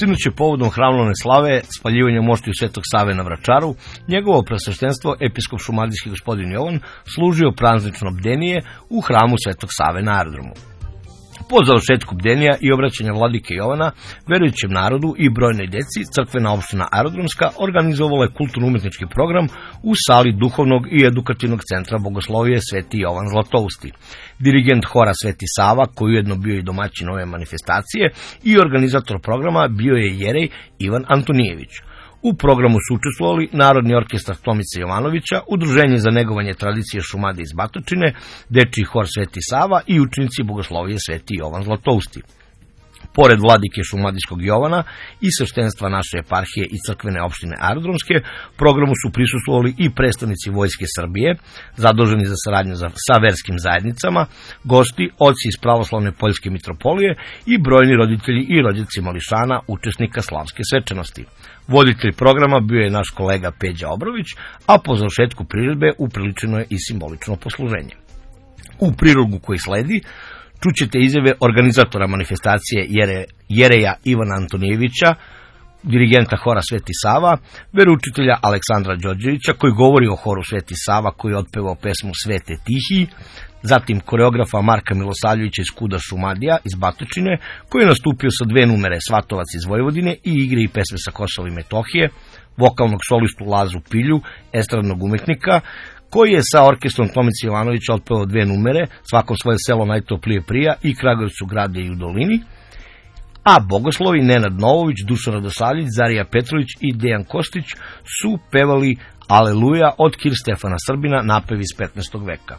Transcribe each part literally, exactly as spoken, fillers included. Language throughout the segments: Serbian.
Sinoć je povodom hramlovne slave spaljivanja moštiju Svetog Save na Vračaru, njegovo preosveštenstvo episkop šumadijski gospodin Jovan služio praznično bdenije u hramu Svetog Save na aerodromu. Po završetku bdenija i obraćanja vladike Jovana, verujućem narodu i brojnoj deci, crkvena opština Aerodromska organizovala je kulturno-umetnički program u sali duhovnog i edukativnog centra Bogoslovije Sveti Jovan Zlatousti. Dirigent hora Sveti Sava, koji ujedno bio i domaćin ove manifestacije, i organizator programa bio je jerej Ivan Antonijević. U programu su učestvovali Narodni orkestar Tomice Jovanovića, Udruženje za negovanje tradicije Šumadije iz Batočine, Dečiji hor Sveti Sava i učenici Bogoslovije Sveti Jovan Zlatousti. Pored vladike šumadijskog Jovana i sveštenstva naše eparhije i crkvene opštine Aerodromske, programu su prisustvovali i predstavnici Vojske Srbije, zaduženi za saradnju sa verskim zajednicama, gosti, oci iz pravoslavne Poljske mitropolije i brojni roditelji i rođaci mališana, učesnika slavske svečanosti. Voditelj programa bio je naš kolega Peđa Obrović, a po završetku priredbe upriličeno je i simbolično posluženje. U prilogu koji sledi čućete izjave organizatora manifestacije Jere, jereja Ivana Antonijevića, dirigenta hora Sveti Sava, veroučitelja Aleksandra Đorđevića, koji govori o horu Sveti Sava, koji je otpevao pesmu Svete Tihiji, zatim koreografa Marka Milosavljevića iz Kuda Šumadija iz Batočine, koji je nastupio sa dve numere Svatovac iz Vojvodine i igre i pesme sa Kosova i Metohije, vokalnog solistu Lazu Pilju, estradnog umetnika, koji je sa orkestrom Tomice Jovanovića otpevao dve numere, Svako svoje selo najtoplije prija i Kragujevcu grade i u dolini, a bogoslovi Nenad Novović, Dušan Radosavljević, Zarija Petrović i Dejan Kostić su pevali Aleluja od Kir Stefana Srbina, napev iz petnaestog veka.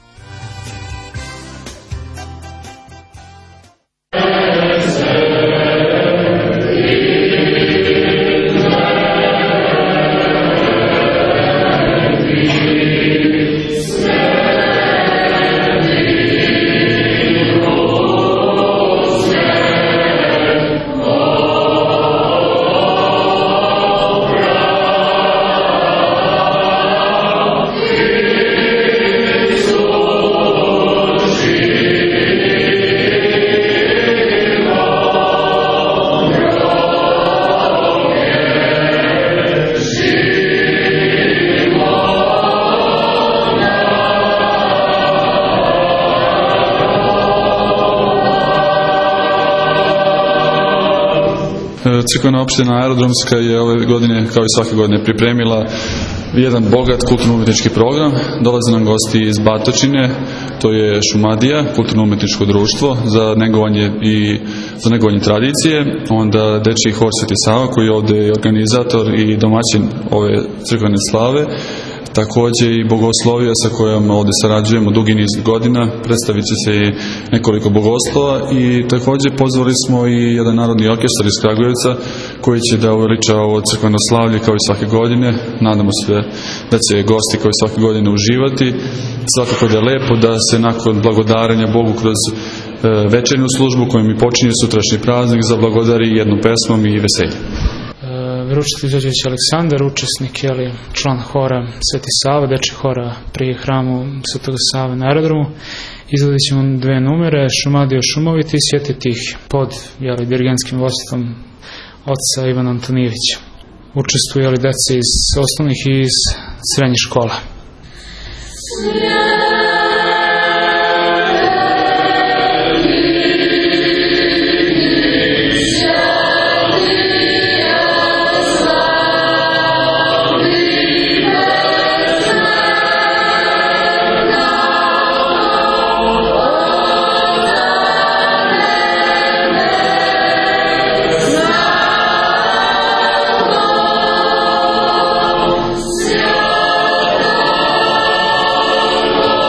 Crkvena opština Aerodromska je ove godine, kao i svake godine, pripremila jedan bogat kulturno-umetnički program. Dolaze nam gosti iz Batočine, to je Šumadija, kulturno-umetničko društvo za negovanje i za negovanje tradicije, onda Dečiji hor Sveti Sava, koji je ovde organizator i domaćin ove crkvene slave, takođe i bogoslovija sa kojom ovde sarađujemo dugi niz godina, predstavit će se i nekoliko bogoslova i takođe pozvali smo i jedan narodni orkestar iz Kragujevca koji će da uveliča ovo crkveno slavlje kao i svake godine. Nadamo se da će gosti kao i svake godine uživati. Svakako da je lepo da se nakon blagodarenja Bogu kroz večernju službu kojom i počinje sutrašnji praznik zablagodari jednom pesmom i veseljem. Veroučitelj Đorđević Aleksandar, učesnik, jeli, član hora Sveti Sava, Dečiji hora pri hramu Svetog Save na aerodromu. Izvodit ćemo dve numere, Šumadija šumoviti i Svete Tihije, pod jeli, dirigentskim vodstvom oca Ivana Antonijevića. Učestvuju jeli, deca iz osnovnih i iz srednjih škola. Yeah.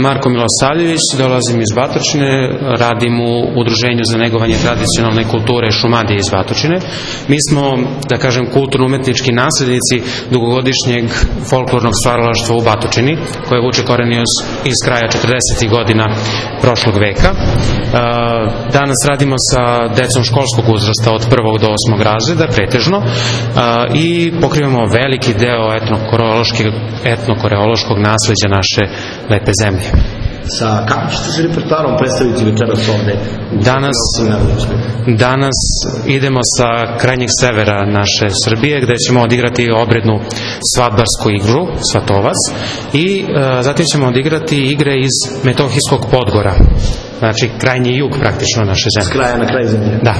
Marko Milosavljević, dolazim iz Batočine, radim u Udruženju za negovanje tradicionalne kulture Šumadije iz Batočine. Mi smo, da kažem, kulturno-umetnički naslednici dugogodišnjeg folklornog stvaralaštva u Batočini, koje vuče koreni iz kraja četrdesetih godina prošlog veka. Danas radimo sa decom školskog uzrasta od prvog do osmog razreda, pretežno, i pokrivamo veliki deo etnokoreološkog nasleđa naše lepe zemlje. Sa kakvim ćete se repertoarom predstaviti večeras ovde? Danas, danas idemo sa krajnjeg severa naše Srbije, gde ćemo odigrati obrednu svadbarsku igru, Svatovac, i e, zatim ćemo odigrati igre iz Metohijskog Podgora, znači krajnji jug praktično naše zemlje. S kraja na kraj zemlje? Da.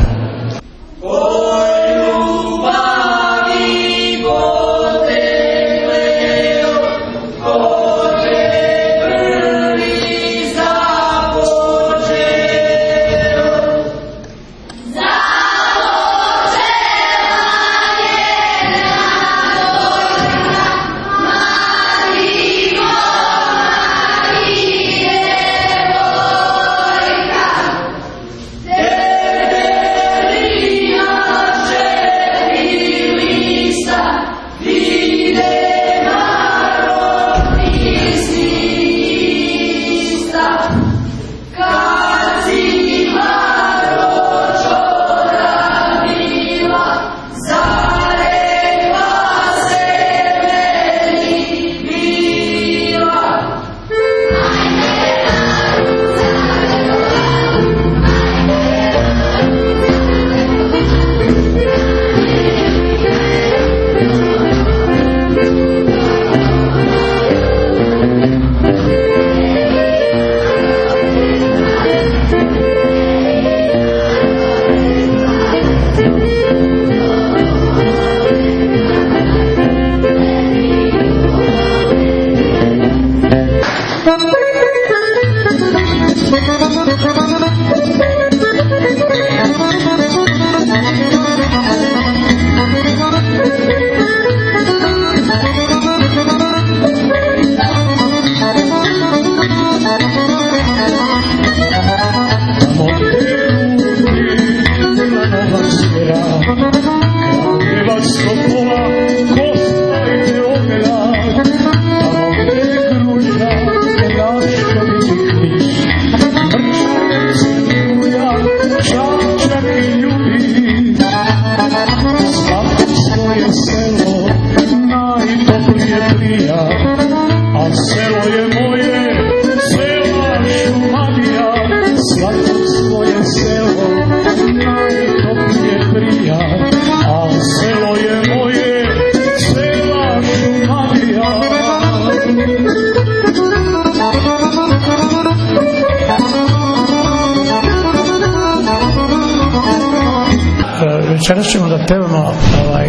Večeras ćemo da pevamo ovaj,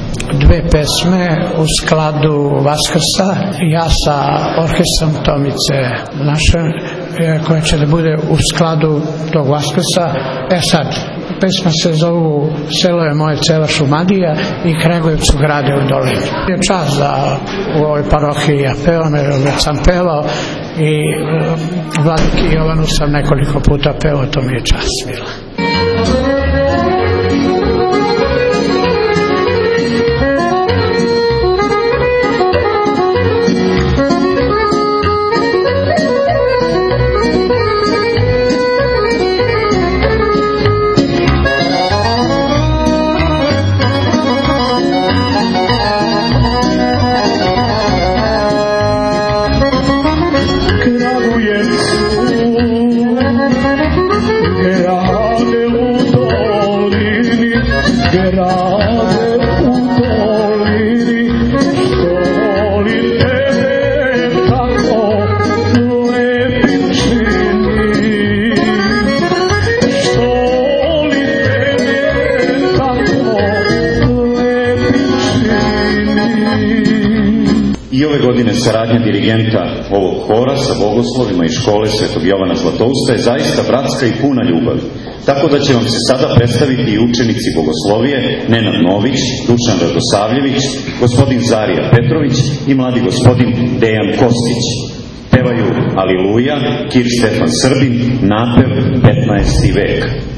dve pesme u skladu Vaskrsa. Ja sa orkestrom Tomice naše, koja će da bude u skladu tog Vaskrsa. E sad, pesma se zovu Selo je moje, cela Šumadija i Kragujevcu grade u dolini. Je čast da u ovoj parohiji ja pevam, jer već sam pevao i Vladiki Jovanu sam nekoliko puta pevao, to mi je čast bila. Saradnja dirigenta ovog hora sa bogoslovima iz škole Svetog Jovana Zlatousta je zaista bratska i puna ljubavi. Tako da će vam se sada predstaviti i učenici bogoslovije Nenad Nović, Dušan Radosavljević, gospodin Zarija Petrović i mladi gospodin Dejan Kostić. pevaju Aliluja, Kir Stefan Srbin, napev petnaesti vek.